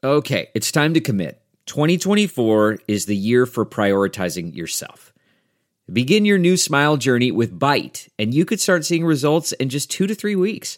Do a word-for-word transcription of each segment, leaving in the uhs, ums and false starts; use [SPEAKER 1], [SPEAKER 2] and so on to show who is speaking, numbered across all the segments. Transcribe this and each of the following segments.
[SPEAKER 1] Okay, it's time to commit. twenty twenty-four is the year for prioritizing yourself. Begin your new smile journey with Byte, and you could start seeing results in just two to three weeks.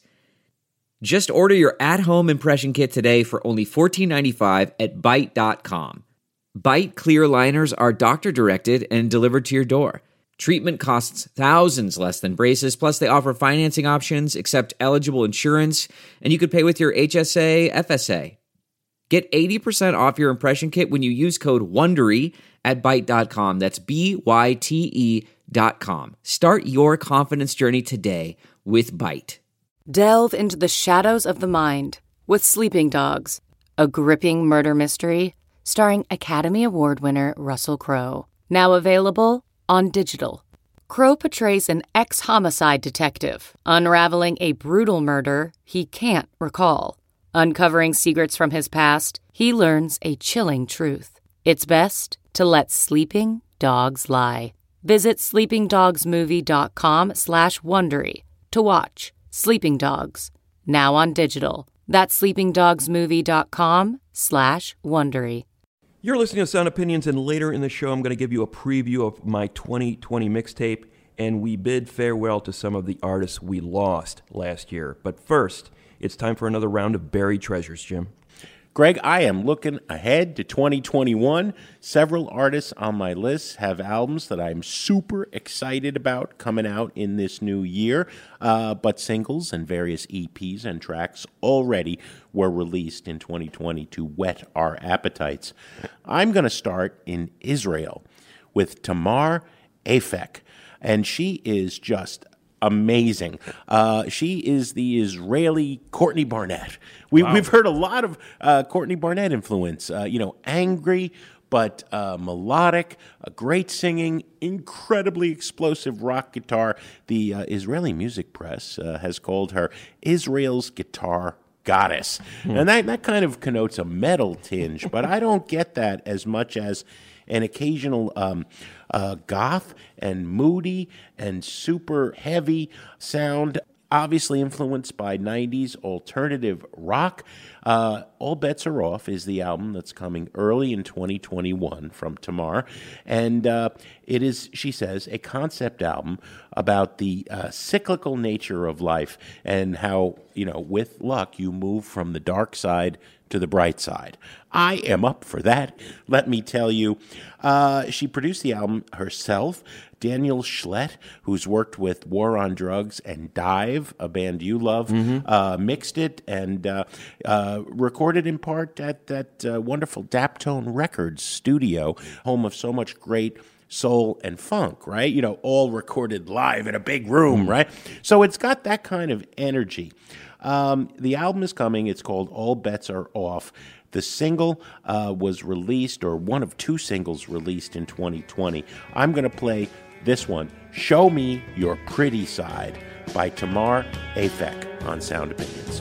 [SPEAKER 1] Just order your at-home impression kit today for only fourteen ninety-five at byte dot com. Byte clear aligners are doctor-directed and delivered to your door. Treatment costs thousands less than braces, plus they offer financing options, accept eligible insurance, and you could pay with your H S A, F S A. Get eighty percent off your impression kit when you use code WONDERY at byte dot com. That's B Y T E dot com. Start your confidence journey today with Byte.
[SPEAKER 2] Delve into the shadows of the mind with Sleeping Dogs, a gripping murder mystery starring Academy Award winner Russell Crowe. Now available on digital. Crowe portrays an ex-homicide detective unraveling a brutal murder he can't recall. Uncovering secrets from his past, he learns a chilling truth. It's best to let sleeping dogs lie. Visit sleepingdogsmovie.com slash Wondery to watch Sleeping Dogs, now on digital. That's sleepingdogsmovie.com slash Wondery.
[SPEAKER 3] You're listening to Sound Opinions, and later in the show, I'm going to give you a preview of my twenty twenty mixtape, and we bid farewell to some of the artists we lost last year. But first, it's time for another round of buried treasures, Jim.
[SPEAKER 4] Greg, I am looking ahead to twenty twenty-one. Several artists on my list have albums that I'm super excited about coming out in this new year, uh, but singles and various E Ps and tracks already were released in twenty twenty to whet our appetites. I'm going to start in Israel with Tamar Afek, and she is just amazing. Uh, she is the Israeli Courtney Barnett. We, wow. We've heard a lot of uh, Courtney Barnett influence. Uh, you know, angry but uh, melodic, uh, great singing, incredibly explosive rock guitar. The uh, Israeli music press uh, has called her Israel's guitar goddess. Hmm. And that, that kind of connotes a metal tinge, but I don't get that as much as an occasional um, uh, goth and moody and super heavy sound, obviously influenced by nineties alternative rock. Uh, All Bets Are Off is the album that's coming early in twenty twenty-one from Tamar. And uh, it is, she says, a concept album about the uh, cyclical nature of life and how, you know, with luck, you move from the dark side to the bright side. I am up for that, let me tell you. Uh, she produced the album herself. Daniel Schlett, who's worked with War on Drugs and Dive, a band you love, mm-hmm. uh, mixed it and uh, uh, recorded in part at that uh, wonderful Daptone Records studio, home of so much great soul and funk, right? You know, all recorded live in a big room, mm-hmm. right? So it's got that kind of energy. Um, the album is coming. It's called All Bets Are Off. The single uh, was released, or one of two singles released in twenty twenty. I'm going to play this one, Show Me Your Pretty Side, by Tamar Afek on Sound Opinions.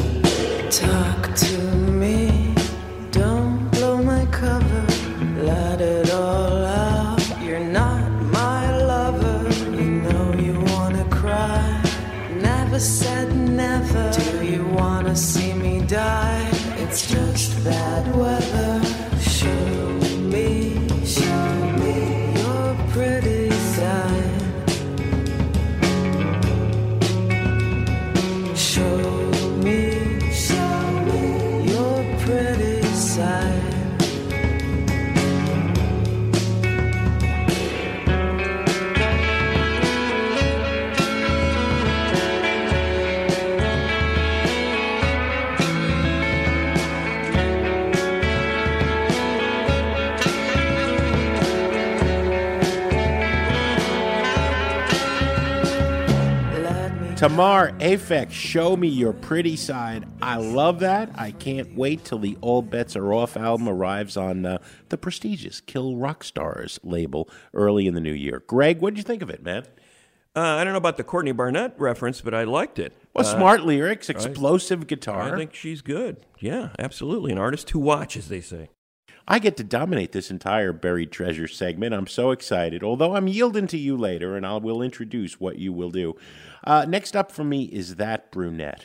[SPEAKER 5] Talk to me, don't blow my cover, let it all out. You're not my lover, you know you wanna cry. Never said never, do you wanna see me die? It's just bad weather. Show me, show me your pretty side. Show me, show me your pretty side.
[SPEAKER 4] Tamar Afek, Show Me Your Pretty Side. I love that. I can't wait till the All Bets Are Off album arrives on uh, the prestigious Kill Rock Stars label early in the new year. Greg, what did you think of it, man?
[SPEAKER 3] Uh, I don't know about the Courtney Barnett reference, but I liked it.
[SPEAKER 4] Well,
[SPEAKER 3] uh,
[SPEAKER 4] smart lyrics, explosive
[SPEAKER 3] I,
[SPEAKER 4] guitar.
[SPEAKER 3] I think she's good. Yeah, absolutely. An artist to watch, as they say.
[SPEAKER 4] I get to dominate this entire Buried Treasure segment. I'm so excited, although I'm yielding to you later, and I will introduce what you will do. Uh, next up for me is That Brunette.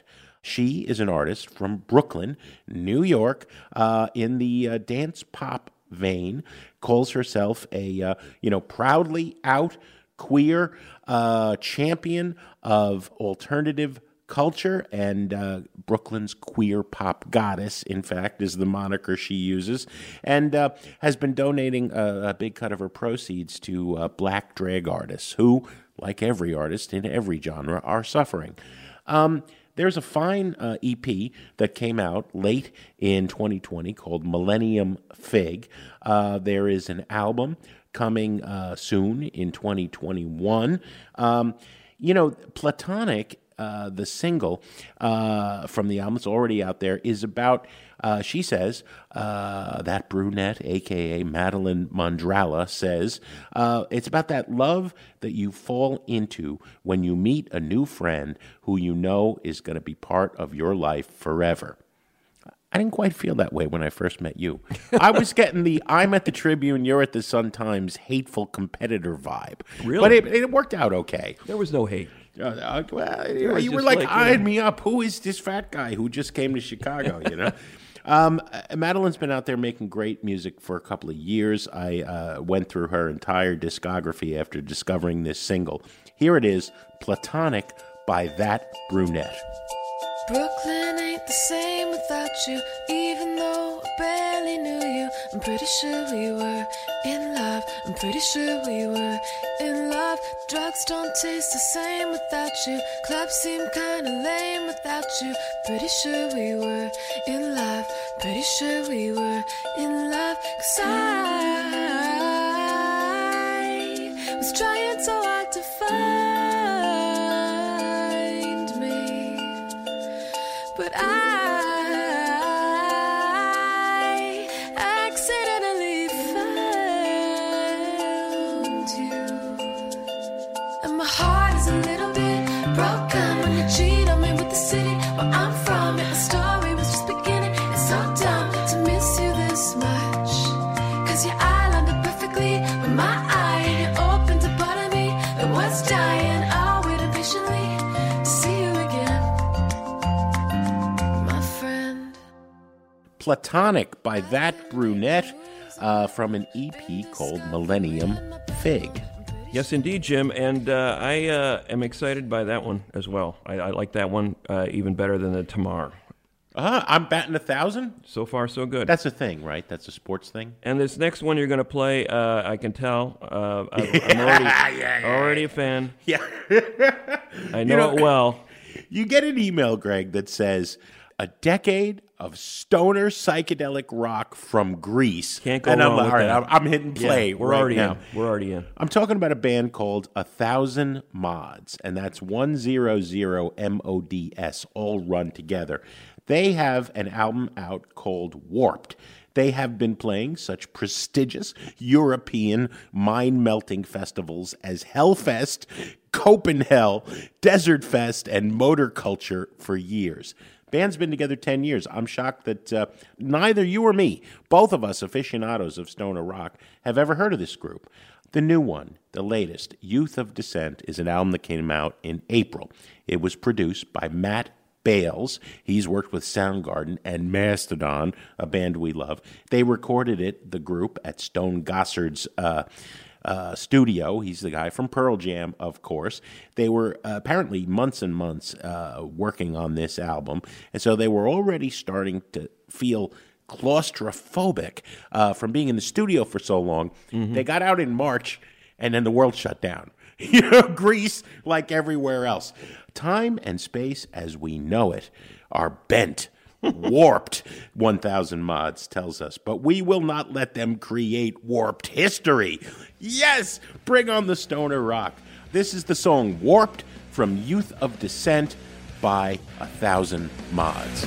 [SPEAKER 4] She is an artist from Brooklyn, New York, uh, in the uh, dance pop vein, calls herself a, uh, you know, proudly out queer uh, champion of alternative culture, and uh, Brooklyn's queer pop goddess, in fact, is the moniker she uses, and uh, has been donating a, a big cut of her proceeds to uh, black drag artists who, like every artist in every genre, are suffering. Um, there's a fine uh, E P that came out late in twenty twenty called Millennium Fig. Uh, there is an album coming uh, soon in twenty twenty-one. Um, you know, Platonic, Uh, the single uh, from the album, it's already out there, is about, uh, she says, uh, that brunette, a k a. Madeline Mondralla, says, uh, it's about that love that you fall into when you meet a new friend who you know is going to be part of your life forever. I didn't quite feel that way when I first met you. I was getting the I'm at the Tribune, you're at the Sun-Times hateful competitor vibe.
[SPEAKER 3] Really?
[SPEAKER 4] But it, it worked out okay.
[SPEAKER 3] There was no hate.
[SPEAKER 4] Uh, uh, well, you, know,
[SPEAKER 3] was
[SPEAKER 4] you were
[SPEAKER 3] just
[SPEAKER 4] like,
[SPEAKER 3] like, you
[SPEAKER 4] eyeing
[SPEAKER 3] know.
[SPEAKER 4] me up. Who is this fat guy who just came to Chicago, you know? um, uh, Madeline's been out there making great music for a couple of years. I uh, went through her entire discography after discovering this single. Here it is, Platonic by That Brunette.
[SPEAKER 5] Brooklyn ain't the same without you, even though I barely knew you. I'm pretty sure we were in love. I'm pretty sure we were in love. Drugs don't taste the same without you. Clubs seem kinda lame without you. Pretty sure we were in love. Pretty sure we were in love. 'Cause I was trying so hard to find me, but I accidentally found you. And my heart is a little bit broken when you cheat on me with the city where I'm from. Yet my story was just beginning. It's so dumb to miss you this much, 'cause your eye lined up perfectly with my eye, and you opened a part of me that was dying. I'll wait patiently to see you again, my friend.
[SPEAKER 4] Platonic by That Brunette uh, from an E P called Millennium Fig.
[SPEAKER 3] Yes, indeed, Jim, and uh, I uh, am excited by that one as well. I, I like that one uh, even better than the Tamar.
[SPEAKER 4] Uh, I'm batting a thousand?
[SPEAKER 3] So far, so good.
[SPEAKER 4] That's a thing, right? That's a sports thing?
[SPEAKER 3] And this next one you're going to play, uh, I can tell. Uh, I'm I'm already,
[SPEAKER 4] yeah, yeah,
[SPEAKER 3] already a fan.
[SPEAKER 4] Yeah.
[SPEAKER 3] I know,
[SPEAKER 4] know-
[SPEAKER 3] it well.
[SPEAKER 4] You get an email, Greg, that says, a decade of stoner psychedelic rock from Greece.
[SPEAKER 3] Can't go
[SPEAKER 4] and I'm
[SPEAKER 3] wrong
[SPEAKER 4] like,
[SPEAKER 3] with
[SPEAKER 4] all right,
[SPEAKER 3] that.
[SPEAKER 4] I'm, I'm hitting play
[SPEAKER 3] Yeah, we're
[SPEAKER 4] right
[SPEAKER 3] already
[SPEAKER 4] now.
[SPEAKER 3] in. We're already in.
[SPEAKER 4] I'm talking about a band called A Thousand Mods, and that's one hundred M O D S, all run together. They have an album out called Warped. They have been playing such prestigious European mind-melting festivals as Hellfest, Copenhagen, Desert Fest, and Motor Culture for years. Band's been together ten years. I'm shocked that uh, neither you or me, both of us aficionados of stoner rock, have ever heard of this group. The new one, the latest, Youth of Dissent, is an album that came out in April. It was produced by Matt Bales. He's worked with Soundgarden and Mastodon, a band we love. They recorded it, the group, at Stone Gossard's uh, uh, studio. He's the guy from Pearl Jam, of course. They were uh, apparently months and months uh, working on this album, and so they were already starting to feel claustrophobic uh, from being in the studio for so long. Mm-hmm. They got out in March, and then the world shut down. You know, Greece, like everywhere else. Time and space as we know it are bent, warped, one thousand Mods tells us. But we will not let them create warped history. Yes, bring on the stoner rock. This is the song Warped from Youth of Dissent by A Thousand Mods.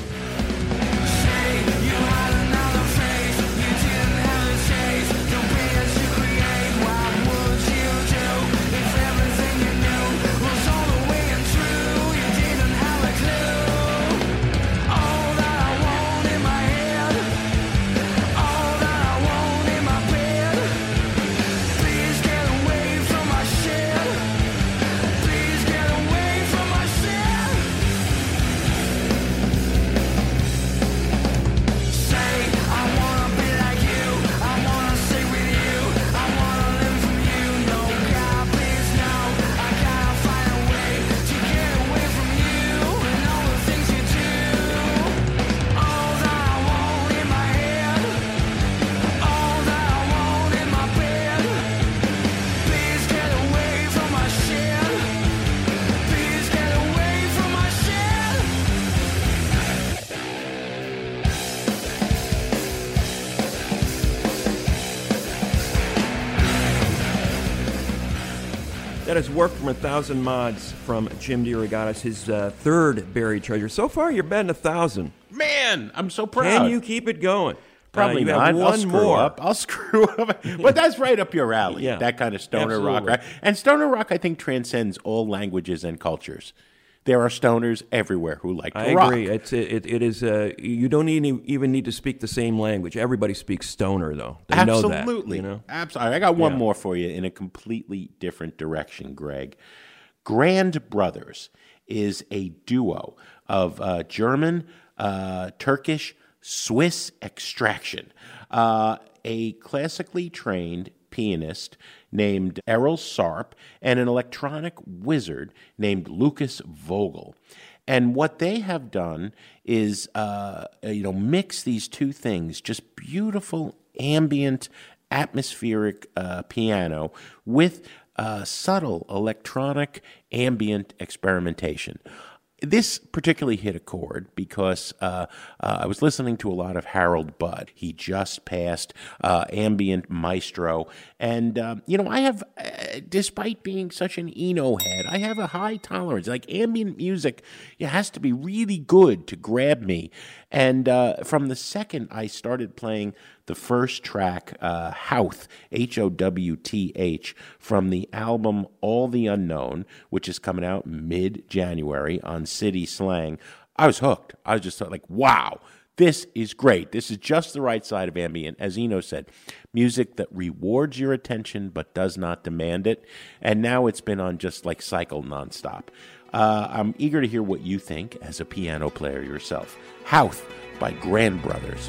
[SPEAKER 3] That is Work from a Thousand Mods from Jim DeRogatis, his uh, third buried treasure. So far, you're betting a thousand.
[SPEAKER 4] Man, I'm so proud.
[SPEAKER 3] Can you keep it going?
[SPEAKER 4] Probably
[SPEAKER 3] uh, you
[SPEAKER 4] not.
[SPEAKER 3] Have one
[SPEAKER 4] I'll screw
[SPEAKER 3] more.
[SPEAKER 4] up. I'll screw up. But that's right up your alley.
[SPEAKER 3] Yeah,
[SPEAKER 4] that kind of stoner
[SPEAKER 3] absolutely.
[SPEAKER 4] rock, right? And stoner rock, I think, transcends all languages and cultures. There are stoners everywhere who like to
[SPEAKER 3] I
[SPEAKER 4] rock.
[SPEAKER 3] agree. It's it, it is. Uh, you don't need, even need to speak the same language. Everybody speaks stoner, though. They
[SPEAKER 4] Absolutely.
[SPEAKER 3] know that. You know?
[SPEAKER 4] Absolutely. I got one
[SPEAKER 3] Yeah.
[SPEAKER 4] more for you in a completely different direction, Greg. Grand Brothers is a duo of uh, German, uh, Turkish, Swiss extraction. Uh, a classically trained pianist named Errol Sarp and an electronic wizard named Lucas Vogel. And what they have done is, uh, you know, mix these two things, just beautiful ambient, atmospheric uh, piano with uh, subtle electronic ambient experimentation. This particularly hit a chord because uh, uh, I was listening to a lot of Harold Budd. He just passed uh, ambient maestro. And, uh, you know, I have, uh, despite being such an Eno head, I have a high tolerance. Like ambient music, it has to be really good to grab me. And uh, from the second I started playing the first track, uh, Howth, H O W T H, from the album All the Unknown, which is coming out mid-January on City Slang, I was hooked. I was just like, wow, this is great. This is just the right side of ambient. As Eno said, music that rewards your attention but does not demand it. And now it's been on just like cycle nonstop. Uh, I'm eager to hear what you think as a piano player yourself. Howth by Grand Brothers.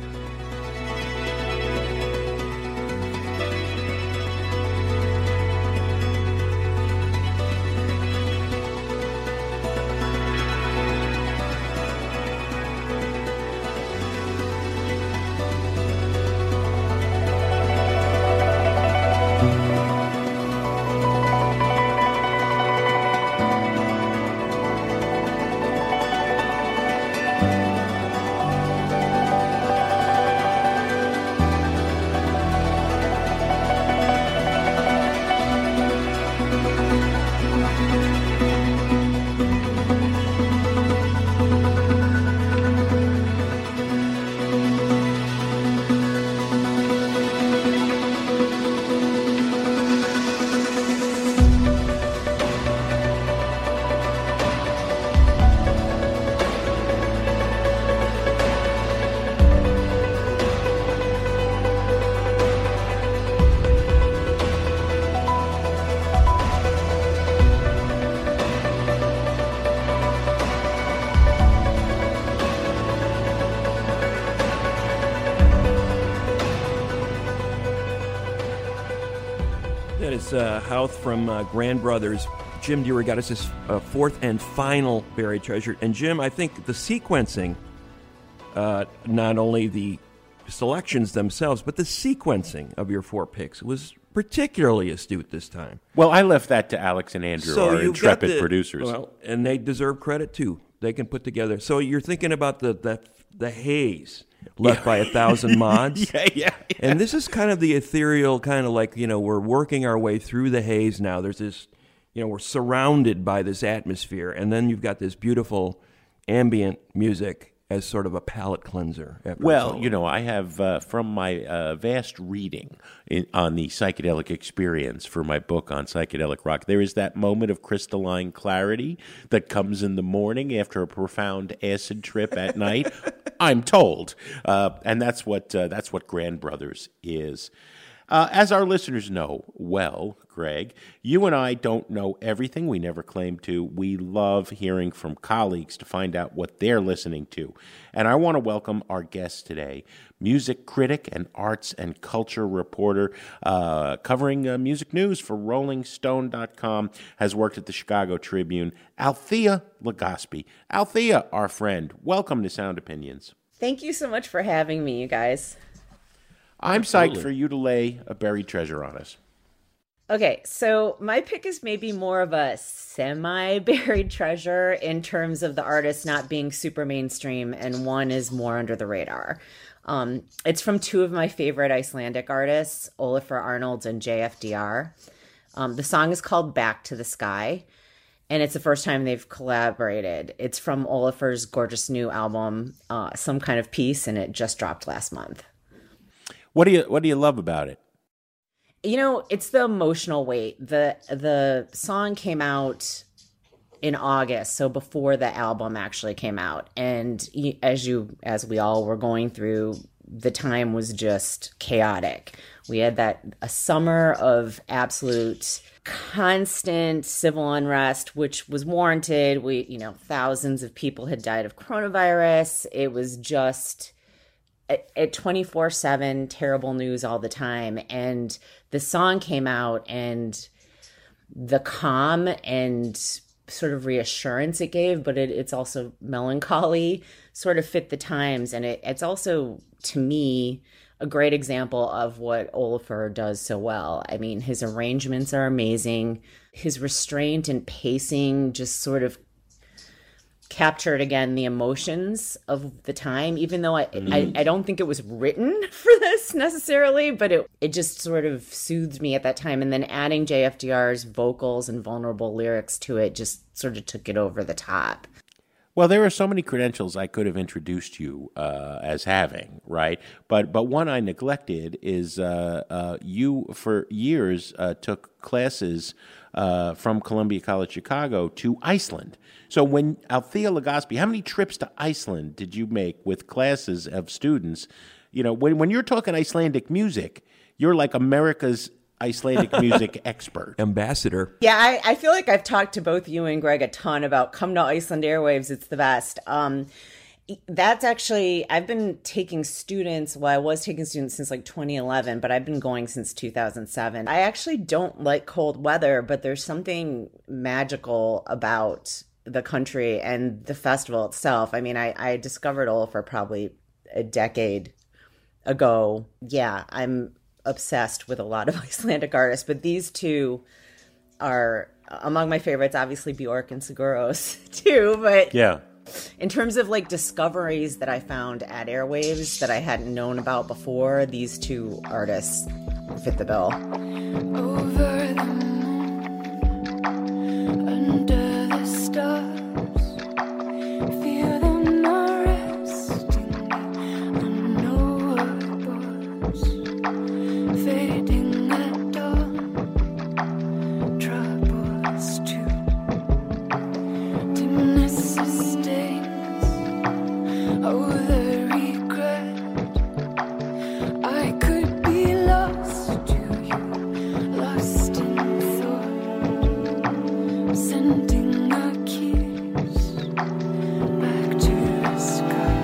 [SPEAKER 3] That is uh, Howth from uh, Grand Brothers. Jim DeRogatis' uh, fourth and final buried treasure. And Jim, I think the sequencing, uh, not only the selections themselves, but the sequencing of your four picks was particularly astute this time.
[SPEAKER 4] Well, I left that to Alex and Andrew,
[SPEAKER 3] So
[SPEAKER 4] our
[SPEAKER 3] you've
[SPEAKER 4] intrepid
[SPEAKER 3] got the-
[SPEAKER 4] producers.
[SPEAKER 3] Well, and they deserve credit too. They can put together. So you're thinking about the the, the haze left by a thousand mods.
[SPEAKER 4] yeah, yeah, yeah.
[SPEAKER 3] And this is kind of the ethereal, kind of like, you know, we're working our way through the haze now. There's this, you know, we're surrounded by this atmosphere. And then you've got this beautiful ambient music as sort of a palate cleanser. after it's
[SPEAKER 4] Well,
[SPEAKER 3] all
[SPEAKER 4] you know, I have, uh, from my uh, vast reading in, on the psychedelic experience for my book on psychedelic rock, there is that moment of crystalline clarity that comes in the morning after a profound acid trip at night, I'm told. Uh, and that's what, uh, that's what Grand Brothers is. Uh, as our listeners know well, Greg, you and I don't know everything. We never claim to. We love hearing from colleagues to find out what they're listening to. And I want to welcome our guest today, music critic and arts and culture reporter uh, covering uh, music news for Rolling Stone dot com, has worked at the Chicago Tribune, Althea Legaspi. Althea, our friend, welcome to Sound Opinions.
[SPEAKER 6] Thank you so much for having me, you guys.
[SPEAKER 4] I'm
[SPEAKER 3] Absolutely.
[SPEAKER 4] psyched for you to lay a buried treasure on us.
[SPEAKER 6] Okay, so my pick is maybe more of a semi-buried treasure in terms of the artist not being super mainstream, and one is more under the radar. Um, it's from two of my favorite Icelandic artists, Olafur Arnalds and J F D R. Um, the song is called Back to the Sky, and it's the first time they've collaborated. It's from Ólafur's gorgeous new album, uh, Some Kind of Peace, and it just dropped last month.
[SPEAKER 4] What do you What do you love about it?
[SPEAKER 6] You know, it's the emotional weight. The the song came out in August, so before the album actually came out. And as you, as we all were going through, the time was just chaotic. We had that a summer of absolute constant civil unrest, which was warranted. We, you know, thousands of people had died of coronavirus. It was just at twenty-four seven terrible news all the time. And the song came out, and the calm and sort of reassurance it gave, but it, it's also melancholy, sort of fit the times. And it, it's also, to me, a great example of what Ólafur does so well. I mean, his arrangements are amazing. His restraint and pacing just sort of captured, again, the emotions of the time, even though I, mm. I I don't think it was written for this necessarily, but it, it just sort of soothed me at that time. And then adding J F D R's vocals and vulnerable lyrics to it just sort of took it over the top.
[SPEAKER 4] Well, there are so many credentials I could have introduced you uh, as having, right? But but one I neglected is uh, uh, you, for years, uh, took classes uh, from Columbia College Chicago to Iceland. So when Althea Legaspi, how many trips to Iceland did you make with classes of students? You know, when when you're talking Icelandic music, you're like America's Icelandic music expert.
[SPEAKER 3] Ambassador.
[SPEAKER 6] Yeah, I, I feel like I've talked to both you and Greg a ton about come to Iceland Airwaves. It's the best. Um, that's actually, I've been taking students, well, I was taking students since like twenty eleven, but I've been going since two thousand seven. I actually don't like cold weather, but there's something magical about the country and the festival itself. I mean, I, I discovered Ólafur probably a decade ago. Yeah, I'm obsessed with a lot of Icelandic artists, but these two are among my favorites. Obviously Björk and Seguros too, but
[SPEAKER 4] yeah,
[SPEAKER 6] in terms of like discoveries that I found at Airwaves that I hadn't known about before, these two artists fit the bill.
[SPEAKER 5] Over the moon, under the stars, feel them now resting on nowhere bars, fading at dawn, troubles too, dimness sustains, oh the regret, I could be lost to you, lost in thought, sending a kiss back to the sky.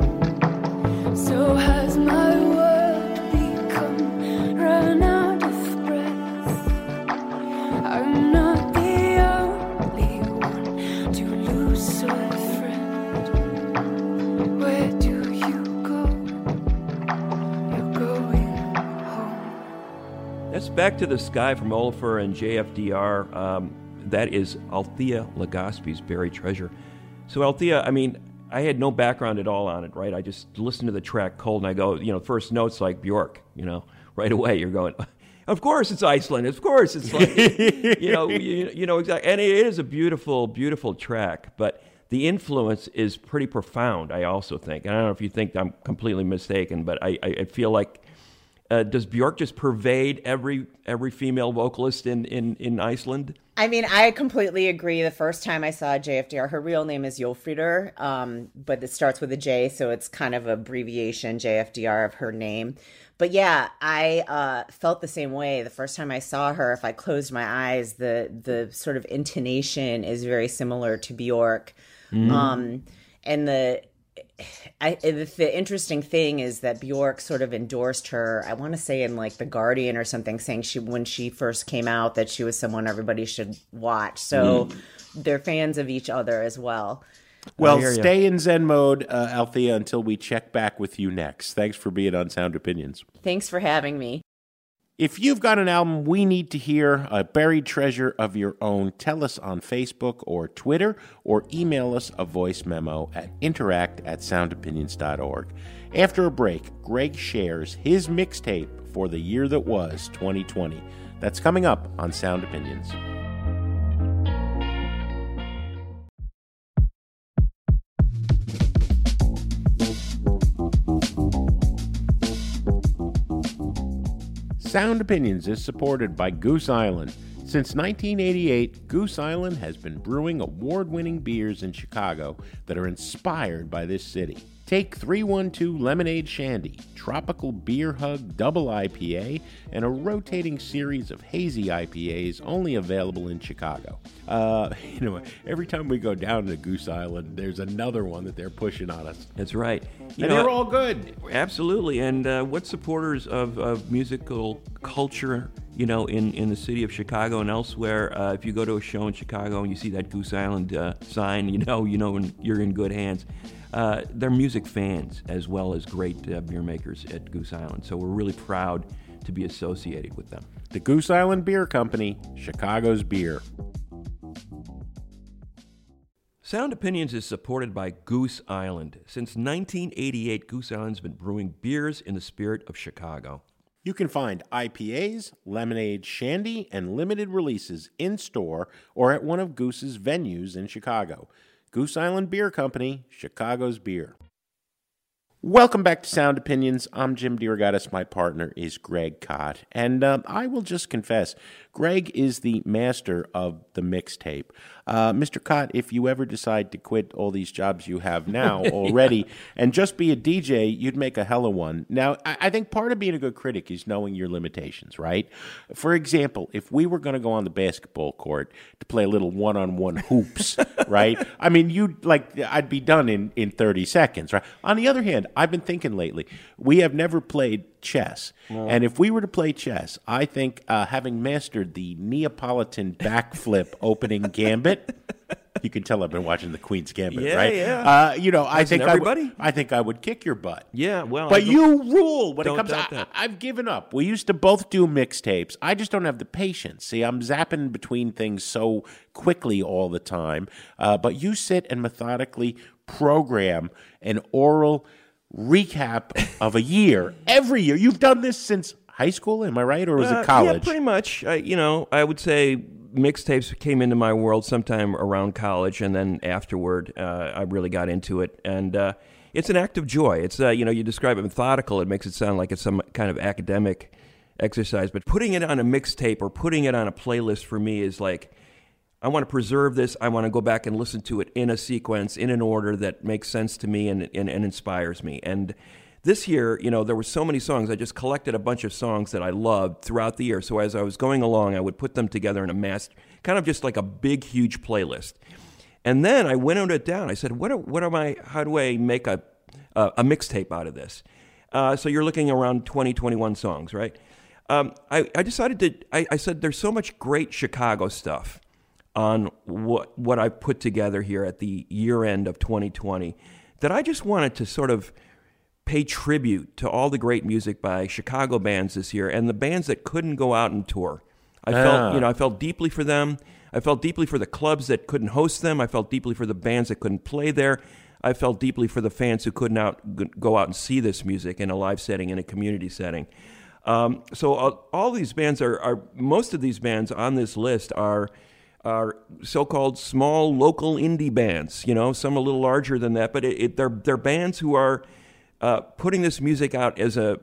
[SPEAKER 5] So has my world become run out of breath? I'm not the only one to lose a friend. Where do you go? You're going home.
[SPEAKER 3] That's Back to the Sky from Ólafur and J F D R. Um, that is Althea Legaspi's buried treasure. So Althea, I mean, I had no background at all on it, right? I just listened to the track cold, and I go, you know, first notes like Björk, you know, right away you're going, of course it's Iceland, of course it's like, you know, you, you know, exactly. And it is a beautiful, beautiful track, but the influence is pretty profound, I also think. And I don't know if you think I'm completely mistaken, but I, I feel like, uh, does Björk just pervade every every female vocalist in, in, in Iceland?
[SPEAKER 6] I mean, I completely agree. The first time I saw J F D R, her real name is Jolfríður, um, but it starts with a J, so it's kind of an abbreviation, J F D R, of her name. But yeah, I uh, felt the same way. The first time I saw her, if I closed my eyes, the the sort of intonation is very similar to Björk. Mm. Um, and the I, the, the interesting thing is that Björk sort of endorsed her, I want to say in like The Guardian or something, saying she when she first came out that she was someone everybody should watch. So mm. they're fans of each other as well.
[SPEAKER 4] Well, stay in Zen mode, uh, Althea, until we check back with you next. Thanks for being on Sound Opinions.
[SPEAKER 6] Thanks for having me.
[SPEAKER 4] If you've got an album we need to hear, a buried treasure of your own, tell us on Facebook or Twitter, or email us a voice memo at interact at sound opinions dot org. After a break, Greg shares his mixtape for the year that was twenty twenty. That's coming up on Sound Opinions. Sound Opinions is supported by Goose Island. Since nineteen eighty-eight, Goose Island has been brewing award-winning beers in Chicago that are inspired by this city. Take three one two Lemonade Shandy, Tropical Beer Hug Double I P A, and a rotating series of hazy I P As only available in Chicago. Uh, you know, every time we go down to Goose Island, there's another one that they're pushing on us.
[SPEAKER 3] That's right. You
[SPEAKER 4] and
[SPEAKER 3] know,
[SPEAKER 4] they're all good.
[SPEAKER 3] Absolutely. And uh, what supporters of, of musical culture, you know, in, in the city of Chicago and elsewhere, uh, if you go to a show in Chicago and you see that Goose Island uh, sign, you know, you know you're in good hands. Uh, they're music fans as well as great uh, beer makers at Goose Island. So we're really proud to be associated with them.
[SPEAKER 4] The Goose Island Beer Company, Chicago's beer.
[SPEAKER 3] Sound Opinions is supported by Goose Island. Since nineteen eighty-eight, Goose Island's been brewing beers in the spirit of Chicago.
[SPEAKER 4] You can find I P As, lemonade, shandy, and limited releases in-store or at one of Goose's venues in Chicago. Goose Island Beer Company, Chicago's beer. Welcome back to Sound Opinions. I'm Jim DeRogatis. My partner is Greg Kot. And um, I will just confess, Greg is the master of the mixtape. Uh, Mister Kot, if you ever decide to quit all these jobs you have now already yeah. and just be a D J, you'd make a hell of one. Now, I, I think part of being a good critic is knowing your limitations, right? For example, if we were going to go on the basketball court to play a little one-on-one hoops, right? I mean, you'd like, I'd be done in, in thirty seconds, right? On the other hand, I've been thinking lately, we have never played chess. No. And if we were to play chess, I think uh, having mastered the Neapolitan backflip opening gambit, you can tell I've been watching the Queen's Gambit,
[SPEAKER 3] yeah,
[SPEAKER 4] right?
[SPEAKER 3] Yeah,
[SPEAKER 4] uh, you know, I think
[SPEAKER 3] everybody?
[SPEAKER 4] I, w- I think I would kick your butt.
[SPEAKER 3] Yeah, well,
[SPEAKER 4] but you rule when it comes.
[SPEAKER 3] Doubt
[SPEAKER 4] I,
[SPEAKER 3] that.
[SPEAKER 4] I've given up. We used to both do mixtapes. I just don't have the patience. See, I'm zapping between things so quickly all the time. Uh, but you sit and methodically program an oral recap of a year every year. You've done this since high school, am I right, or was
[SPEAKER 3] uh,
[SPEAKER 4] it college?
[SPEAKER 3] Yeah, pretty much. Uh, you know, I would say mixtapes came into my world sometime around college, and then afterward, uh, I really got into it. And uh, it's an act of joy. It's uh, you know, you describe it methodical. It makes it sound like it's some kind of academic exercise, but putting it on a mixtape or putting it on a playlist for me is like, I want to preserve this. I want to go back and listen to it in a sequence, in an order that makes sense to me and, and, and inspires me. And this year, you know, there were so many songs. I just collected a bunch of songs that I loved throughout the year. So as I was going along, I would put them together in a mass, kind of just like a big, huge playlist. And then I winnowed it down. I said, what, what am I, how do I make a, a, a mixtape out of this? Uh, so you're looking around twenty, twenty-one songs, right? Um, I, I decided to, I, I said, there's so much great Chicago stuff on what what I put together here at the year end of twenty twenty, that I just wanted to sort of pay tribute to all the great music by Chicago bands this year and the bands that couldn't go out and tour. I ah. felt, you know, I felt deeply for them. I felt deeply for the clubs that couldn't host them. I felt deeply for the bands that couldn't play there. I felt deeply for the fans who couldn't out go out and see this music in a live setting, in a community setting. Um, so all, all these bands are, are, most of these bands on this list are are so-called small local indie bands. You know, some a little larger than that, but it, it, they're they're bands who are uh, putting this music out as a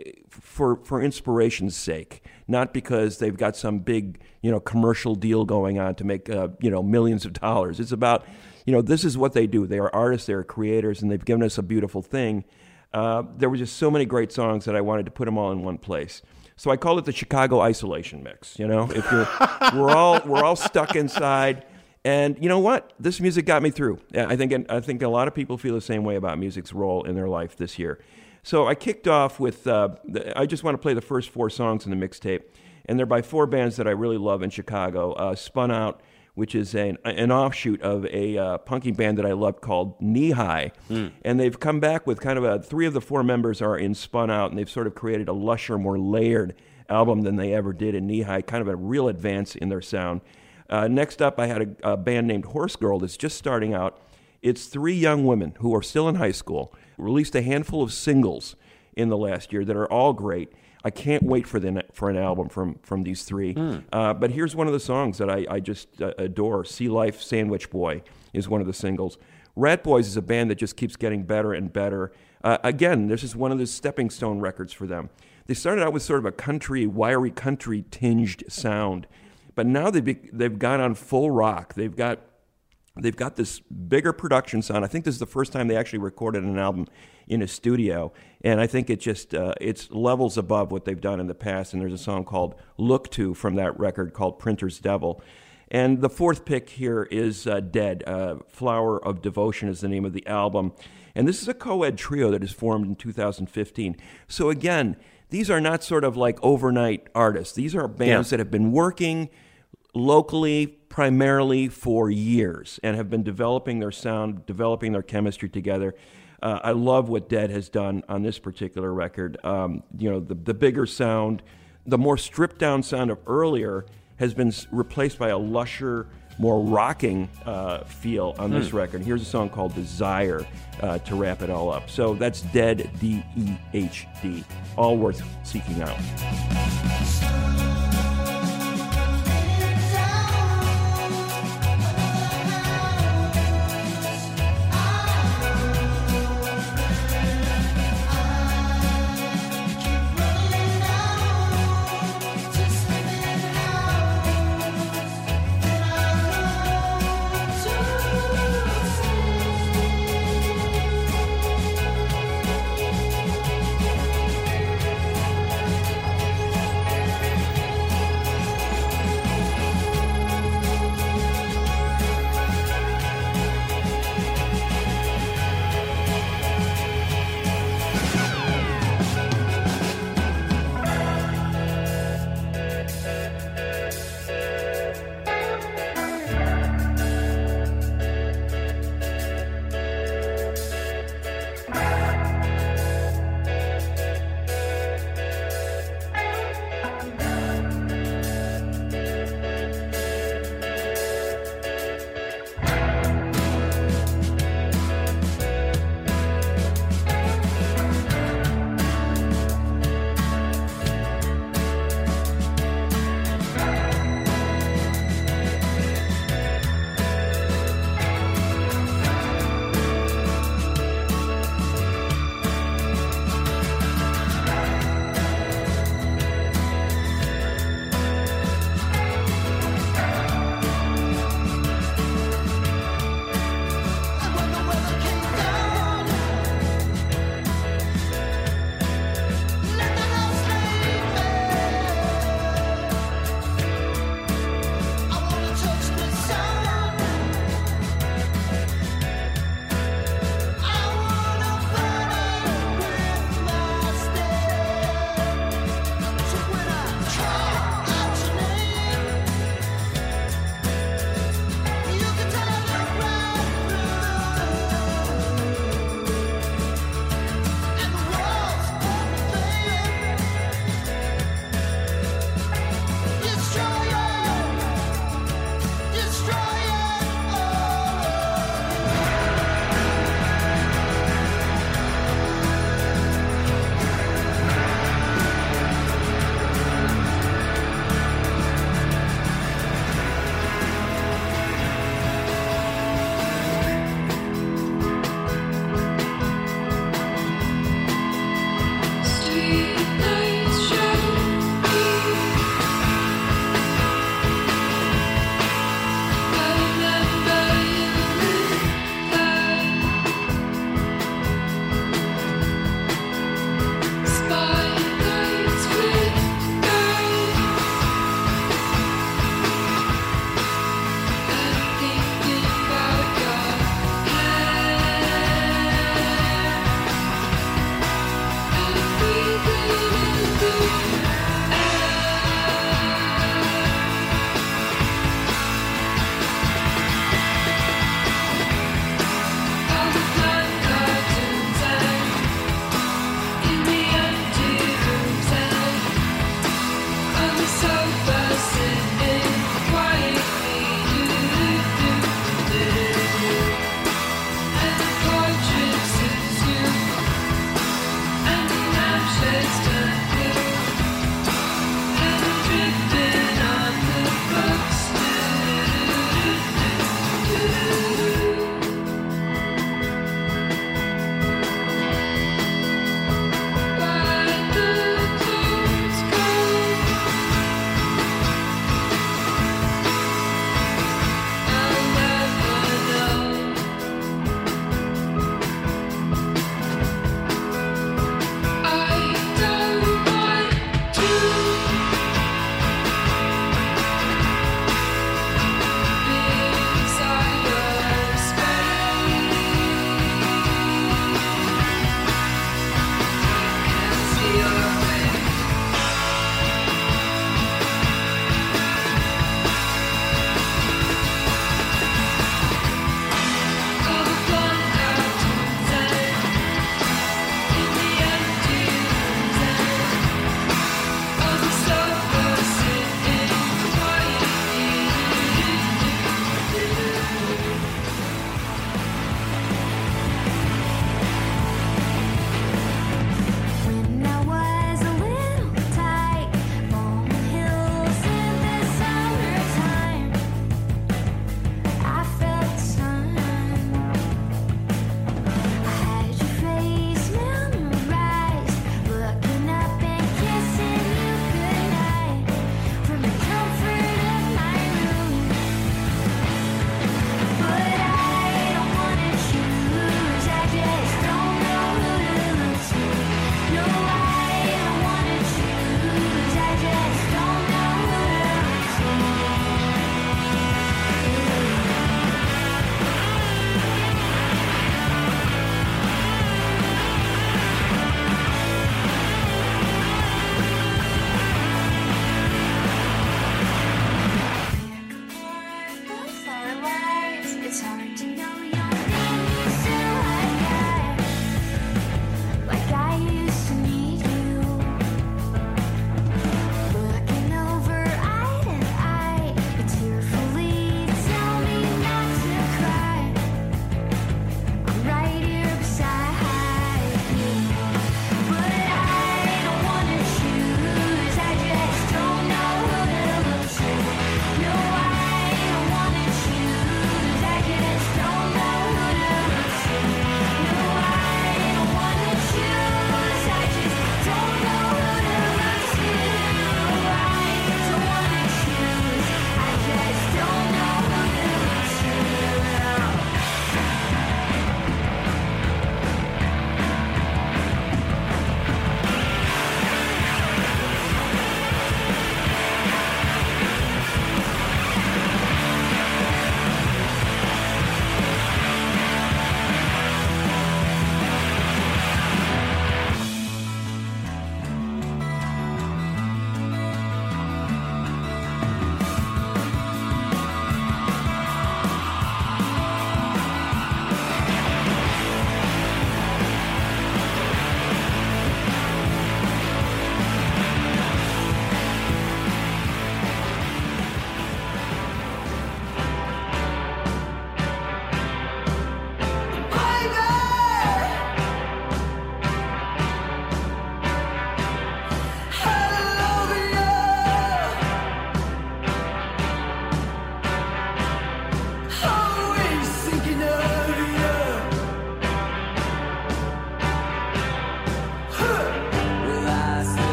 [SPEAKER 3] for for inspiration's sake, not because they've got some big you know commercial deal going on to make uh, you know millions of dollars. It's about you know this is what they do. They are artists, they are creators, and they've given us a beautiful thing. Uh, there were just so many great songs that I wanted to put them all in one place. So I call it the Chicago Isolation Mix. You know, if you're, we're all we're all stuck inside, and you know what? This music got me through. I think I think a lot of people feel the same way about music's role in their life this year. So I kicked off with uh, the, I just want to play the first four songs in the mixtape, and they're by four bands that I really love in Chicago. Uh, Spun Out, which is an, an offshoot of a uh, punky band that I loved called Knee High. Mm. And they've come back with kind of a, three of the four members are in Spun Out, and they've sort of created a lusher, more layered album than they ever did in Knee High, kind of a real advance in their sound. Uh, next up, I had a, a band named Horse Girl that's just starting out. It's three young women who are still in high school, released a handful of singles in the last year that are all great. I can't wait for the for an album from from these three. Mm. Uh, but here's one of the songs that I, I just uh, adore. Sea Life, Sandwich Boy is one of the singles. Rat Boys is a band that just keeps getting better and better. Uh, again, this is one of the stepping stone records for them. They started out with sort of a country, wiry country tinged sound, but now they've be, they've gone on full rock. They've got they've got this bigger production sound. I think this is the first time they actually recorded an album in a studio, and I think it just uh, it's levels above what they've done in the past. And there's a song called "Look To" from that record called "Printer's Devil." And the fourth pick here is uh, Dead. Uh, Flower of Devotion is the name of the album. And this is a co-ed trio that is formed in two thousand fifteen. So again, these are not sort of like overnight artists. These are bands yeah. that have been working locally primarily for years and have been developing their sound, developing their chemistry together. Uh, I love what Dead has done on this particular record. Um, you know, the, the bigger sound, the more stripped down sound of earlier has been replaced by a lusher, more rocking uh, feel on this mm. record. Here's a song called Desire uh, to wrap it all up. So that's Dead, D E H D. All worth seeking out.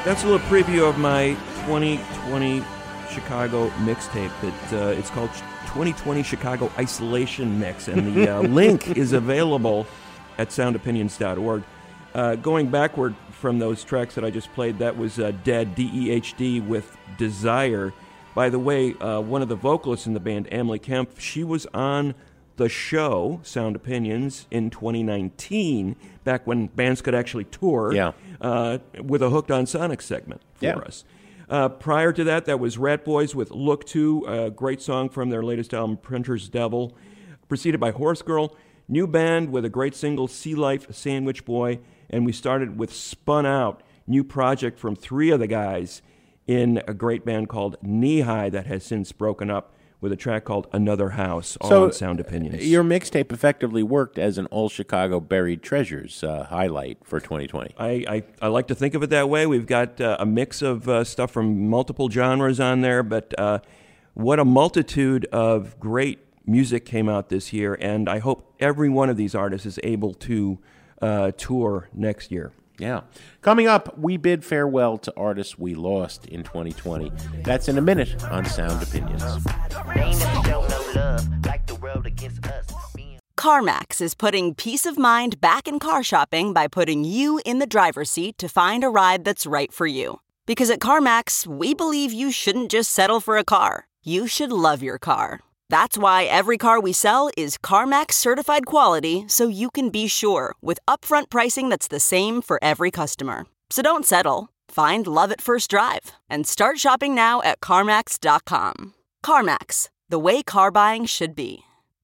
[SPEAKER 3] That's a little preview of my twenty twenty Chicago mixtape. That uh, it's called twenty twenty Chicago Isolation Mix, and the uh, link is available at sound opinions dot org. Uh, going backward from those tracks that I just played, that was uh, Dead, D E H D, with Desire. By the way, uh, one of the vocalists in the band, Emily Kemp, she was on the show, Sound Opinions, in twenty nineteen, back when bands could actually tour,
[SPEAKER 4] yeah.
[SPEAKER 3] uh, with a Hooked on Sonic segment for
[SPEAKER 4] yeah.
[SPEAKER 3] us. Uh, prior to that, that was Rat Boys with Look To, a great song from their latest album, Printer's Devil, preceded by Horse Girl, new band with a great single, Sea Life, Sandwich Boy, and we started with Spun Out, new project from three of the guys in a great band called Knee High that has since broken up, with a track called Another House, all
[SPEAKER 4] so
[SPEAKER 3] on Sound Opinions.
[SPEAKER 4] Your mixtape effectively worked as an All Chicago Buried Treasures uh, highlight for twenty twenty.
[SPEAKER 3] I, I, I like to think of it that way. We've got uh, a mix of uh, stuff from multiple genres on there, but uh, what a multitude of great music came out this year, and I hope every one of these artists is able to uh, tour next year.
[SPEAKER 4] Yeah. Coming up, we bid farewell to artists we lost in twenty twenty. That's in a minute on Sound Opinions.
[SPEAKER 7] CarMax is putting peace of mind back in car shopping by putting you in the driver's seat to find a ride that's right for you. Because at CarMax, we believe you shouldn't just settle for a car. You should love your car. That's why every car we sell is CarMax certified quality, so you can be sure with upfront pricing that's the same for every customer. So don't settle. Find love at first drive and start shopping now at CarMax dot com. CarMax, the way car buying should be.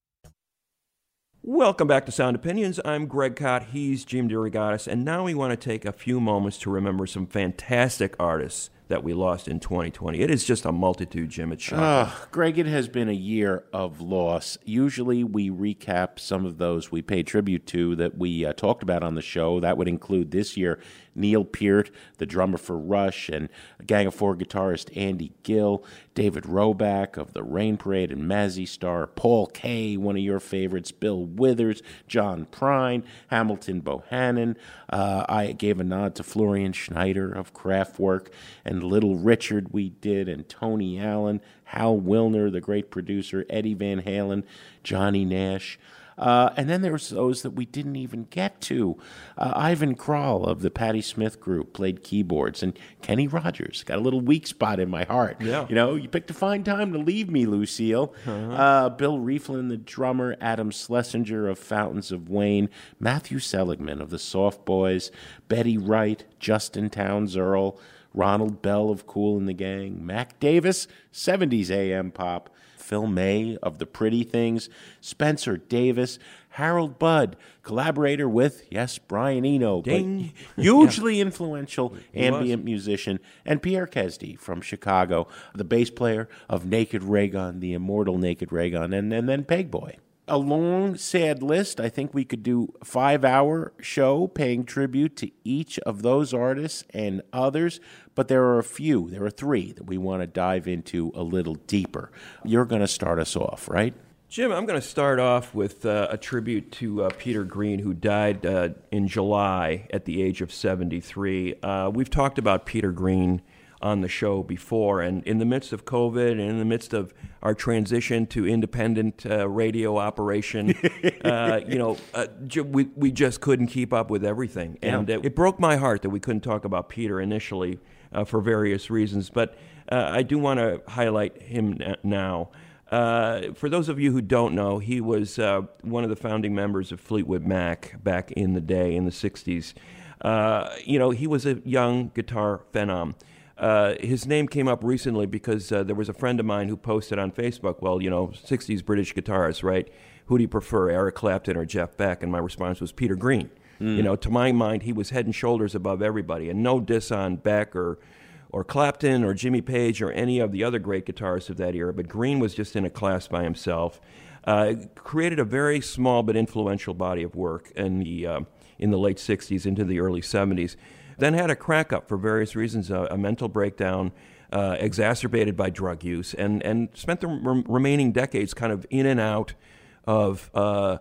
[SPEAKER 3] Welcome back to Sound Opinions. I'm Greg Kot. He's Jim DeRogatis, and now we want to take a few moments to remember some fantastic artists that we lost in twenty twenty. It is just a multitude, Jim. It's shocking.
[SPEAKER 4] Uh, Greg, it has been a year of loss. Usually we recap some of those we pay tribute to that we uh, talked about on the show. That would include this year Neil Peart, the drummer for Rush, and Gang of Four guitarist Andy Gill, David Roback of the Rain Parade and Mazzy Star, Paul Kaye, one of your favorites, Bill Withers, John Prine, Hamilton Bohannon. Uh, I gave a nod to Florian Schneider of Kraftwerk, and Little Richard we did, and Tony Allen, Hal Wilner, the great producer, Eddie Van Halen, Johnny Nash. Uh, and then there was those that we didn't even get to. Uh, Ivan Krall of the Patti Smith Group played keyboards, and Kenny Rogers got a little weak spot in my heart.
[SPEAKER 3] Yeah.
[SPEAKER 4] You know, you picked a fine time to leave me, Lucille. Uh-huh. Uh, Bill Rieflin, the drummer, Adam Schlesinger of Fountains of Wayne, Matthew Seligman of the Soft Boys, Betty Wright, Justin Townes Earl, Ronald Bell of Kool and the Gang, Mac Davis, seventies A M pop, Phil May of The Pretty Things, Spencer Davis, Harold Budd, collaborator with, yes, Brian Eno,
[SPEAKER 3] Ding.
[SPEAKER 4] but hugely yeah. influential
[SPEAKER 3] He
[SPEAKER 4] ambient
[SPEAKER 3] was.
[SPEAKER 4] musician, and Pierre Kesdy from Chicago, the bass player of Naked Raygun, the immortal Naked Raygun, and, and then Pegboy. A long, sad list. I think we could do a five-hour show paying tribute to each of those artists and others, but there are a few, there are three that we want to dive into a little deeper. You're going to start us off, right?
[SPEAKER 3] Jim, I'm going to start off with uh, a tribute to uh, Peter Green, who died uh, in July at the age of seventy-three. Uh, we've talked about Peter Green on the show before, and in the midst of COVID and in the midst of our transition to independent uh, radio operation, uh, you know, uh, ju- we, we just couldn't keep up with everything.
[SPEAKER 4] Yeah.
[SPEAKER 3] And it, it broke my heart that we couldn't talk about Peter initially uh, for various reasons, but uh, I do want to highlight him n- now. Uh, for those of you who don't know, he was uh, one of the founding members of Fleetwood Mac back in the day, in the sixties. Uh, you know, he was a young guitar phenom. Uh, his name came up recently because uh, there was a friend of mine who posted on Facebook, well, you know, sixties British guitarists, right? Who do you prefer, Eric Clapton or Jeff Beck? And my response was Peter Green. Mm. You know, to my mind, he was head and shoulders above everybody. And no diss on Beck or or Clapton or Jimmy Page or any of the other great guitarists of that era, but Green was just in a class by himself. Uh, created a very small but influential body of work in the uh, in the late sixties into the early seventies. Then had a crack-up for various reasons, uh, a mental breakdown uh, exacerbated by drug use, and, and spent the re- remaining decades kind of in and out of uh,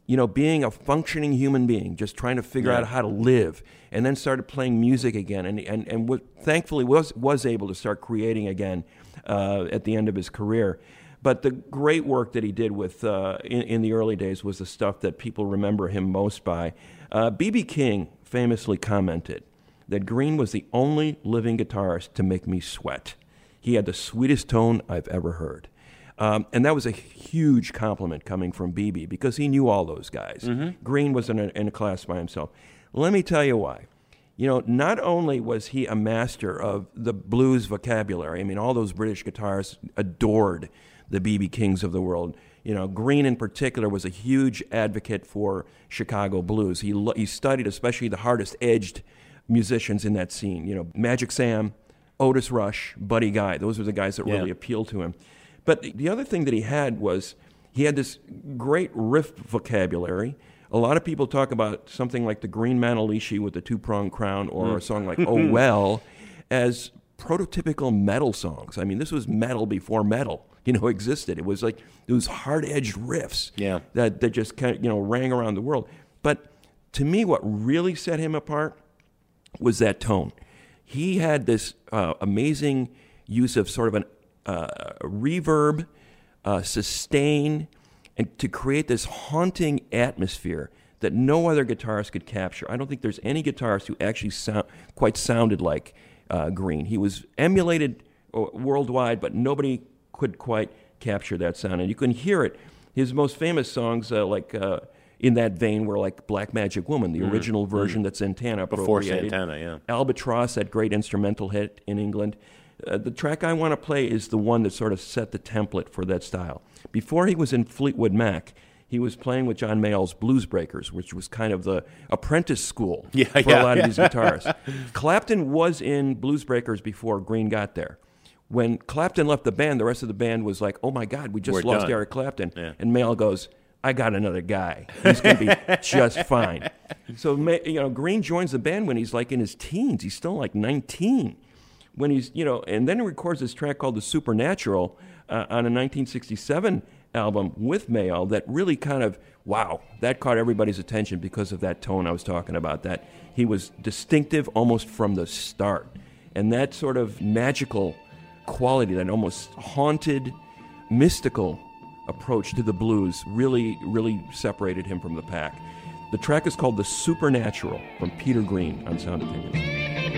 [SPEAKER 3] you know, being a functioning human being, just trying to figure
[SPEAKER 4] Yeah.
[SPEAKER 3] out how to live, and then started playing music again, and and and w- thankfully was was able to start creating again uh, at the end of his career. But the great work that he did with uh, in, in the early days was the stuff that people remember him most by. Uh, B B King famously commented that Green was the only living guitarist to make me sweat. He had the sweetest tone I've ever heard. Um, and that was a huge compliment coming from B B because he knew all those guys. Mm-hmm. Green was in a, in a class by himself. Let me tell you why. You know, not only was he a master of the blues vocabulary, I mean, all those British guitarists adored the B B Kings of the world. You know, Green in particular was a huge advocate for Chicago blues. He lo- he studied especially the hardest edged musicians in that scene. You know, Magic Sam, Otis Rush, Buddy Guy. Those were the guys that
[SPEAKER 4] Yeah.
[SPEAKER 3] really appealed to him. But the other thing that he had was he had this great riff vocabulary. A lot of people talk about something like the Green Manalishi with the two-pronged crown or
[SPEAKER 4] Mm.
[SPEAKER 3] a song like Oh Well as prototypical metal songs. I mean, this was metal before metal, you know, existed. It was like those hard-edged riffs
[SPEAKER 4] Yeah.
[SPEAKER 3] that, that just kind of, you know, rang around the world. But to me, what really set him apart was that tone. He had this uh, amazing use of sort of an uh, reverb, uh, sustain, and to create this haunting atmosphere that no other guitarist could capture. I don't think there's any guitarist who actually sound, quite sounded like uh, Green. He was emulated uh, worldwide, but nobody could quite capture that sound. And you can hear it. His most famous songs, uh, like uh, in that vein, were like Black Magic Woman, the mm. original version mm. that Santana
[SPEAKER 4] Before
[SPEAKER 3] appropriated.
[SPEAKER 4] Santana, yeah.
[SPEAKER 3] Albatross, that great instrumental hit in England. Uh, the track I want to play is the one that sort of set the template for that style. Before he was in Fleetwood Mac, he was playing with John Mayall's Blues Breakers, which was kind of the apprentice school
[SPEAKER 4] yeah,
[SPEAKER 3] for
[SPEAKER 4] yeah,
[SPEAKER 3] a lot
[SPEAKER 4] yeah.
[SPEAKER 3] of these guitarists. Clapton was in Blues Breakers before Green got there. When Clapton left the band, the rest of the band was like, oh my God, we just
[SPEAKER 4] We're
[SPEAKER 3] lost
[SPEAKER 4] done.
[SPEAKER 3] Eric Clapton.
[SPEAKER 4] Yeah.
[SPEAKER 3] And Mayall goes, I got another guy. He's going to be just fine. So, you know, Green joins the band when he's like in his teens. He's still like nineteen. When he's, you know, and then he records this track called The Supernatural uh, on a nineteen sixty-seven album with Mayall that really kind of, wow, that caught everybody's attention because of that tone I was talking about, that he was distinctive almost from the start. And that sort of magical quality, that almost haunted, mystical approach to the blues really, really separated him from the pack. The track is called The Supernatural from Peter Green on Sound Opinions.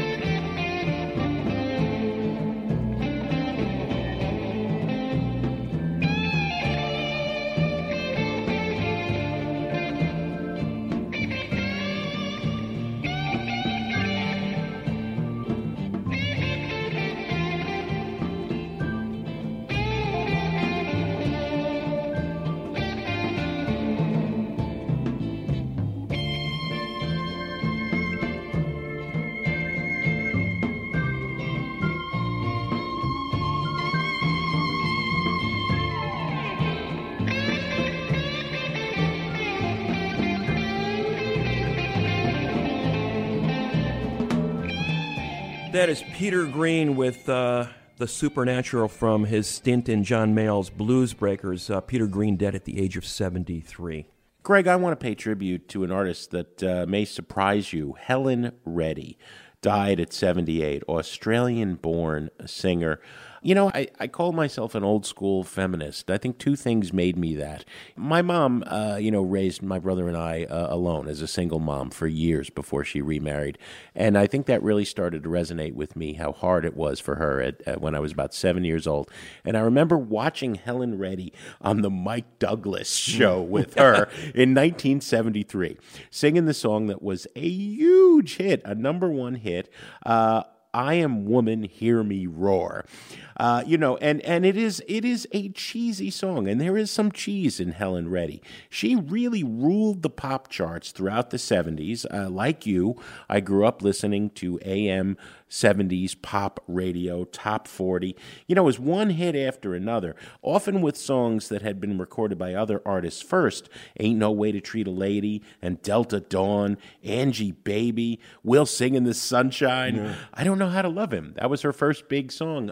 [SPEAKER 3] That is Peter Green with uh, The Supernatural from his stint in John Mayall's Blues Breakers. Uh, Peter Green dead at the age of seventy-three.
[SPEAKER 4] Greg, I want to pay tribute to an artist that uh, may surprise you. Helen Reddy died at seventy-eight, Australian-born singer. You know, I, I call myself an old-school feminist. I think two things made me that. My mom, uh, you know, raised my brother and I uh, alone as a single mom for years before she remarried. And I think that really started to resonate with me, how hard it was for her at, at when I was about seven years old. And I remember watching Helen Reddy on the Mike Douglas show with her in nineteen seventy-three, singing the song that was a huge hit, a number one hit, uh, I Am Woman, Hear Me Roar. Uh, you know, and, and it is it is a cheesy song, and there is some cheese in Helen Reddy. She really ruled the pop charts throughout the seventies. Uh, like you, I grew up listening to A M seventies pop radio, top forty. You know, it was one hit after another, often with songs that had been recorded by other artists first. Ain't No Way to Treat a Lady, and Delta Dawn, Angie Baby, We'll Sing in the Sunshine. Yeah. I Don't Know How to Love Him. That was her first big song.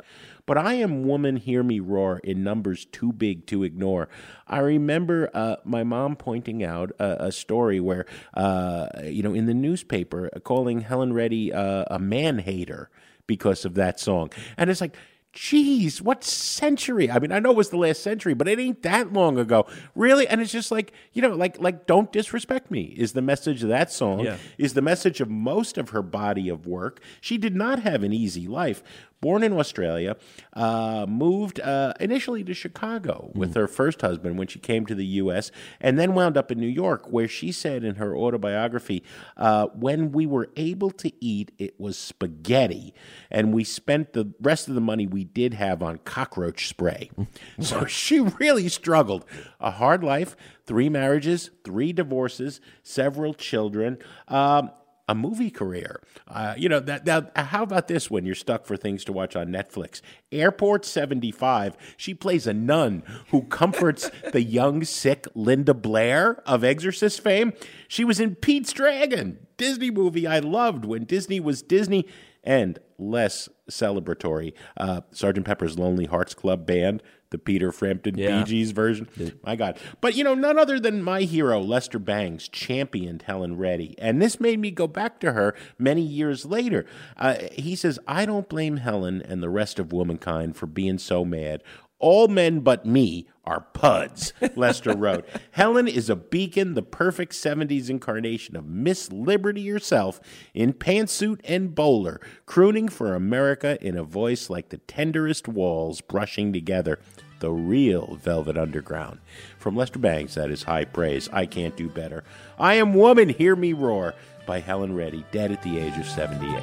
[SPEAKER 4] But I Am Woman, Hear Me Roar in numbers too big to ignore. I remember uh, my mom pointing out a, a story where, uh, you know, in the newspaper, uh, calling Helen Reddy uh, a man-hater because of that song. And it's like, geez, what century? I mean, I know it was the last century, but it ain't that long ago. Really? And it's just like, you know, like, like don't disrespect me is the message of that song,
[SPEAKER 3] yeah.
[SPEAKER 4] is the message of most of her body of work. She did not have an easy life. Born in Australia, uh, moved uh, initially to Chicago with mm. her first husband when she came to the U S, and then wound up in New York, where she said in her autobiography, uh, when we were able to eat, it was spaghetti, and we spent the rest of the money we did have on cockroach spray. So she really struggled. A hard life, three marriages, three divorces, several children. Um, A movie career. Uh, you know, that, that. How about this when you're stuck for things to watch on Netflix? Airport seventy-five, she plays a nun who comforts the young, sick Linda Blair of Exorcist fame. She was in Pete's Dragon, Disney movie I loved when Disney was Disney, and less celebratory, uh, Sergeant Pepper's Lonely Hearts Club Band, the Peter Frampton
[SPEAKER 3] yeah.
[SPEAKER 4] Bee Gees version. Yeah. My God. But, you know, none other than my hero, Lester Bangs, championed Helen Reddy. And this made me go back to her many years later. Uh, he says, I don't blame Helen and the rest of womankind for being so mad. All men but me are puds, Lester wrote. Helen is a beacon, the perfect seventies incarnation of Miss Liberty herself in pantsuit and bowler, crooning for America in a voice like the tenderest walls brushing together. The real Velvet Underground. From Lester Bangs, that is high praise. I can't do better. I Am Woman, Hear Me Roar by Helen Reddy, dead at the age of seventy-eight.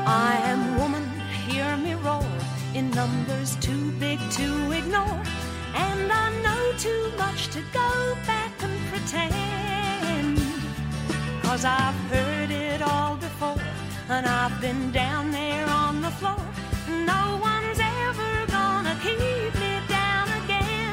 [SPEAKER 5] I am woman, hear me roar, in numbers too big to ignore, and I know too much to go back and pretend, 'cause I've heard it all before, and I've been down there on the floor. No one's ever gonna keep me down again.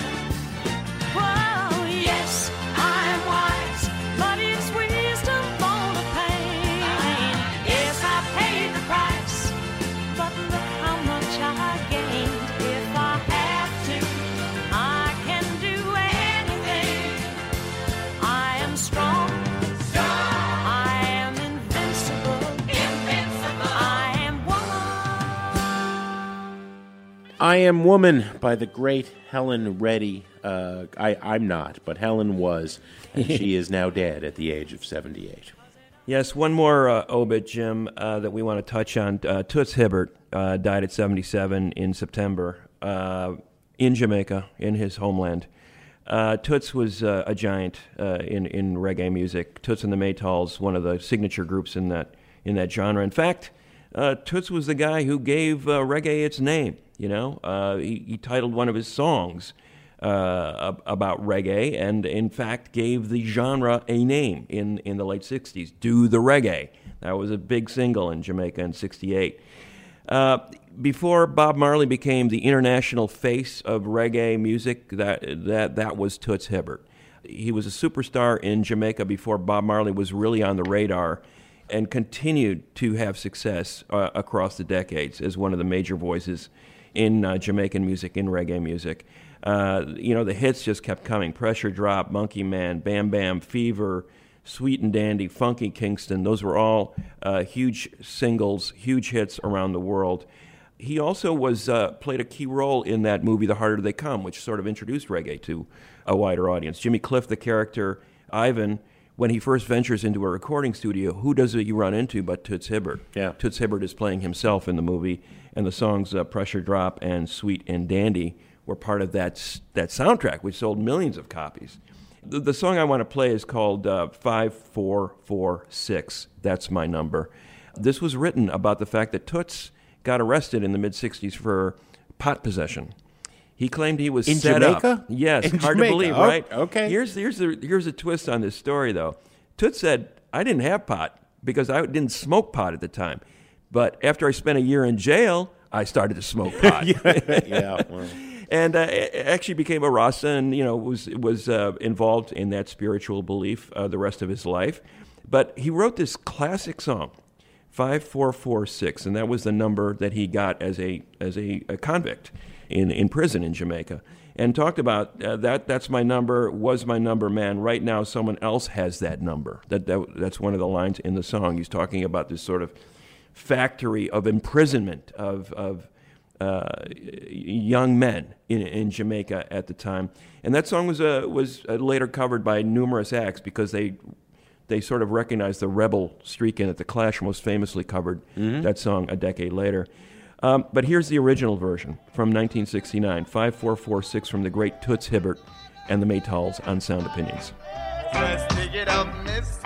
[SPEAKER 5] Whoa, yes, I'm wise, but it's wisdom on a pain. Yes, I paid the price, but look how much I gained. If I have to, I can do anything. I am strong. I am invincible. Invincible. I am woman.
[SPEAKER 4] I Am Woman by the great Helen Reddy. Uh, I, I'm not, but Helen was, and she is now dead at the age of seventy-eight.
[SPEAKER 3] Yes, one more uh, obit, Jim, uh, that we want to touch on. Uh, Toots Hibbert uh, died at seventy-seven in September uh, in Jamaica, in his homeland. Uh, Toots was uh, a giant uh, in, in reggae music. Toots and the Maytals, one of the signature groups in that in that genre. In fact, uh, Toots was the guy who gave uh, reggae its name. You know, uh, he, he titled one of his songs Uh, about reggae, and in fact gave the genre a name in, in the late sixties, Do the Reggae. That was a big single in Jamaica in sixty-eight. Uh, before Bob Marley became the international face of reggae music, that that that was Toots Hibbert. He was a superstar in Jamaica before Bob Marley was really on the radar, and continued to have success uh, across the decades as one of the major voices in uh, Jamaican music, in reggae music. Uh, you know, the hits just kept coming. Pressure Drop, Monkey Man, Bam Bam, Fever, Sweet and Dandy, Funky Kingston. Those were all uh, huge singles, huge hits around the world. He also was uh, played a key role in that movie, The Harder They Come, which sort of introduced reggae to a wider audience. Jimmy Cliff, the character Ivan, when he first ventures into a recording studio, who does he run into but Toots Hibbert?
[SPEAKER 4] Yeah.
[SPEAKER 3] Toots Hibbert is playing himself in the movie, and the songs uh, Pressure Drop and Sweet and Dandy were part of that that soundtrack, which sold millions of copies. The, the song I want to play is called uh, five four four six. That's my number. This was written about the fact that Toots got arrested in the mid-sixties for pot possession. He claimed he was
[SPEAKER 4] in
[SPEAKER 3] set
[SPEAKER 4] Jamaica?
[SPEAKER 3] up. Yes,
[SPEAKER 4] in
[SPEAKER 3] hard
[SPEAKER 4] Jamaica.
[SPEAKER 3] to believe,
[SPEAKER 4] oh,
[SPEAKER 3] right?
[SPEAKER 4] Okay.
[SPEAKER 3] Here's here's a here's a twist on this story, though. Toots said, "I didn't have pot because I didn't smoke pot at the time, but after I spent a year in jail, I started to smoke pot."
[SPEAKER 4] yeah. yeah well.
[SPEAKER 3] And uh, actually became a Rasta, and you know was was uh, involved in that spiritual belief uh, the rest of his life. But he wrote this classic song, five four four six, and that was the number that he got as a as a, a convict in, in prison in Jamaica. And talked about uh, that. That's my number. Was my number, man. Right now, someone else has that number. That, that that's one of the lines in the song. He's talking about this sort of factory of imprisonment of of uh, young men in in Jamaica at the time. And that song was uh, was later covered by numerous acts because they they sort of recognized the rebel streak in it. The Clash most famously covered mm-hmm. that song a decade later. Um, but here's the original version from nineteen sixty-nine, five four four six from the great Toots Hibbert and the Maytals on Sound Opinions.
[SPEAKER 8] Let's take it up, mister.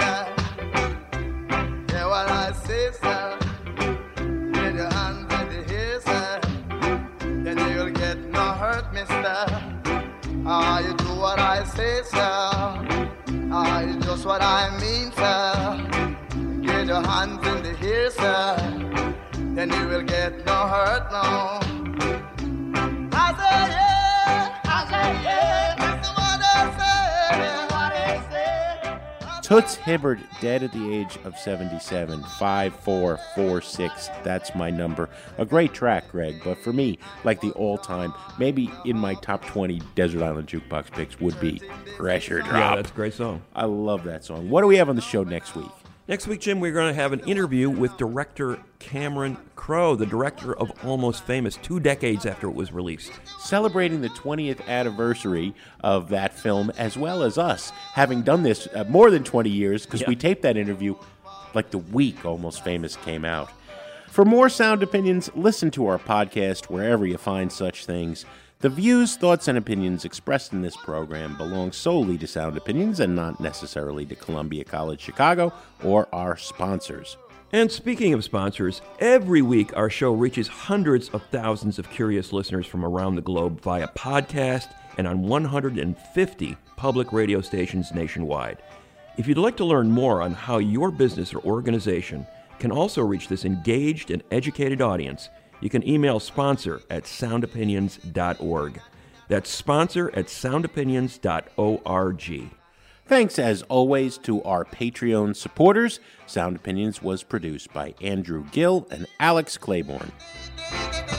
[SPEAKER 8] Yeah, what I say, sir. Get your hands in the air, sir. Then you'll get no hurt, mister. Ah, you do what I say, sir. Ah, you just what I mean, sir. Get your hands in the air, sir. Then you will get no hurt, no. I say yeah, I say yeah, that's what I say, what I say.
[SPEAKER 4] Toots Hibbert, dead at the age of seventy-seven, five four four six, that's my number. A great track, Greg, but for me, like the all-time, maybe in my top twenty Desert Island Jukebox picks would be Pressure Drop.
[SPEAKER 3] Yeah, that's a great song.
[SPEAKER 4] I love that song. What do we have on the show next week?
[SPEAKER 3] Next week, Jim, we're going to have an interview with director Cameron Crowe, the director of Almost Famous, two decades after it was released.
[SPEAKER 4] Celebrating the twentieth anniversary of that film, as well as us, having done this uh, more than twenty years, because
[SPEAKER 3] yeah.
[SPEAKER 4] we taped that interview like the week Almost Famous came out. For more Sound Opinions, listen to our podcast wherever you find such things. The views, thoughts, and opinions expressed in this program belong solely to Sound Opinions and not necessarily to Columbia College Chicago or our sponsors.
[SPEAKER 3] And speaking of sponsors, every week our show reaches hundreds of thousands of curious listeners from around the globe via podcast and on one hundred fifty public radio stations nationwide. If you'd like to learn more on how your business or organization can also reach this engaged and educated audience, you can email sponsor at sound opinions dot org. That's sponsor at sound opinions dot org.
[SPEAKER 4] Thanks, as always, to our Patreon supporters. Sound Opinions was produced by Andrew Gill and Alex Claiborne.